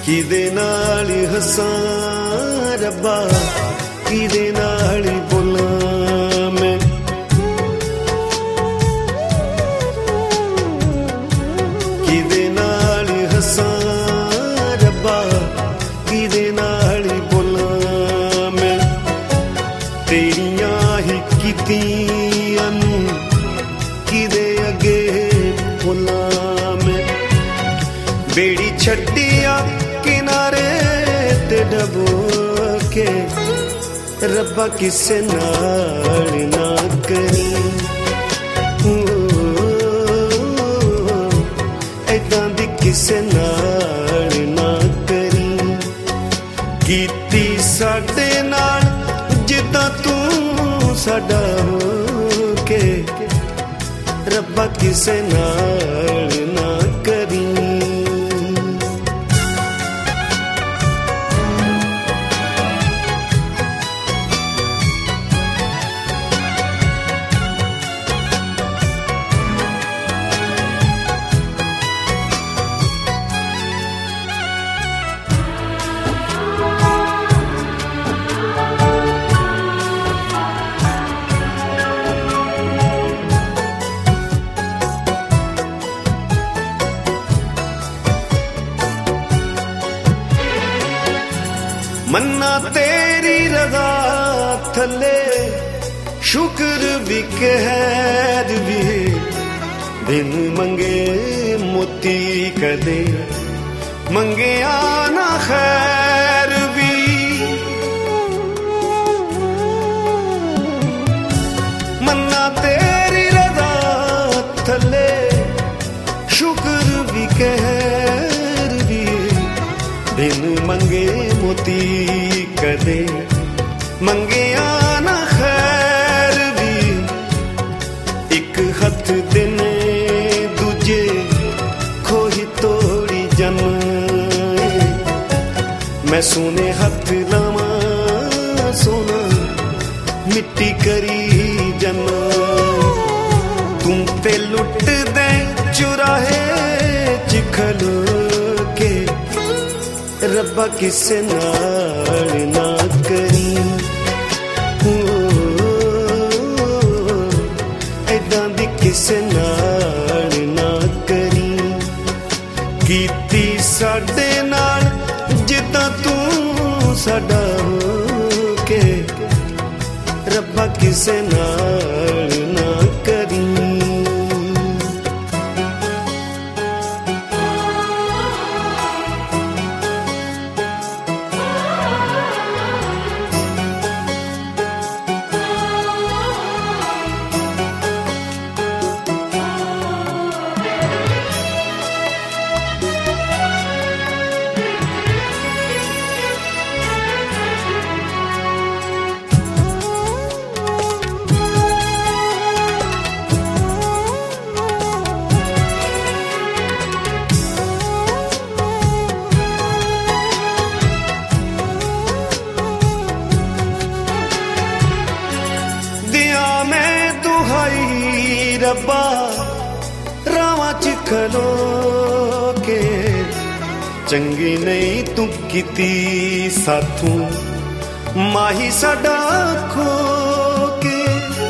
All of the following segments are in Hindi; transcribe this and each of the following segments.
किदे नाल हसां रब्बा किदे नाल बोलां मैं किदे नाल हसां रब्बा किदे नाल बोलां मैं तेरियां ही कीतियां नूं किदे अगे बोलां मैं बेड़ी छड्डिया किनारे ते डबो के रब्बा किसे नाल ना करी ऐदां दी किसे नाल ना करी कीती साडे नाल जिद्दां तू साडा हो के रब्बा किसे नाल ना करी मन्ना तेरी रज़ा थले शुक्र भी कहर भी बिन मंगे मोती कदे मंगे आना खैर भी मन्ना तेरी रज़ा थले शुक्र भी कहर भी बिन मंगे मोती कदे मंगे आना खैर भी एक हथ देने दूजे खोही तोड़ी जन मैं सोने हथ लावा सोना मिट्टी करी जन तुम ते लुट दे चुराहे चिखल के रब्बा किसे नाल ना करी ऐदां दी किसे नाल ना करी कीती साडे नाल जिद्दां तू साडा हो के रब्बा किसे नाल ना करी रब्बा रावां च खलो के चंगी नहीं तू कीती साथू माही साडा खो के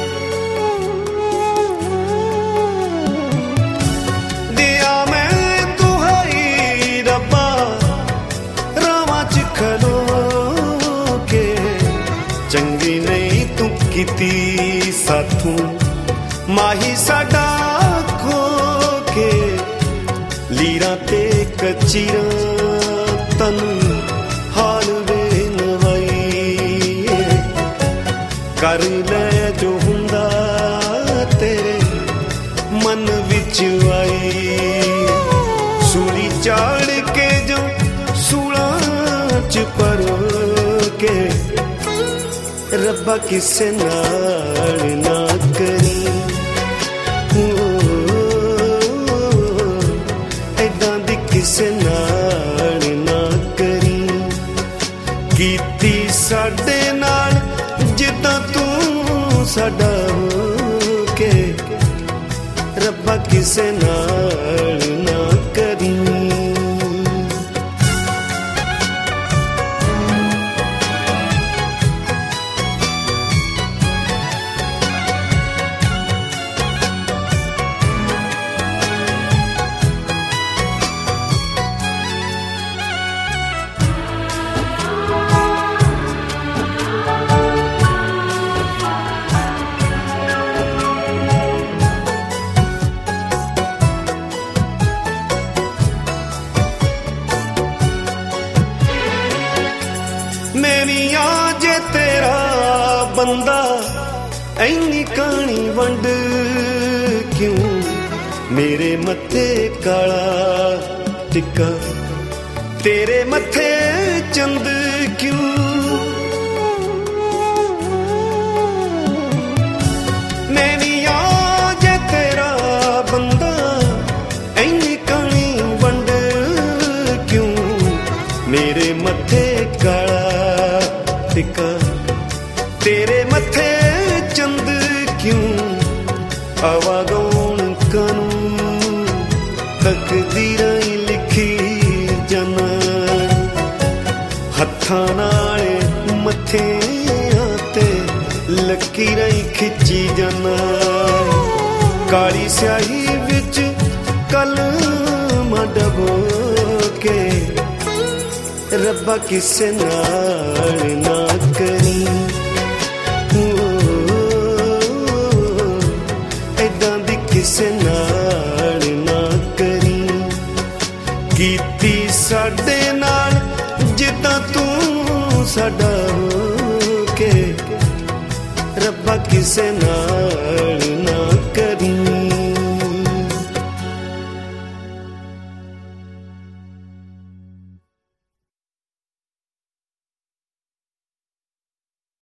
दिया मैं तुहाई रब्बा रावां च खलो के चंगी नहीं तू कीती साथू माही साडा खो के लीरा ते कचीरा तन हाल वे नवाई कर ले जो हुंदा तेरे मन विच आई सूली चाड़ के जो सूला च परो के रब्बा किसे नाल ना करी ऐदां दी किसे नाल ना करी कीती साडे नाल जिद्दां तू साडा हो के रब्बा किसे नाल ना करी बंदा ऐनी कहानी वंड क्यों मेरे मत्थे काला टिक्का तेरे मत्थे चंद क्यों नैनिया जे तेरा बंदा ऐनी कहानी वंड क्यों मेरे मत्थे काला टिक्का तेरे मत्थे चंद क्यों आवागौन कानून तकदीरां लिखी जाना हत्थां नाल मत्थियां ते लकीरां खिंची जाना काली स्याही विच कलमां डबो के रब्बा किसे नाल ना करी ऐदां दी किसे नाल ना करी कीती साडे नाल जिद्दां तू साडा हो के रब्बा किसे नाल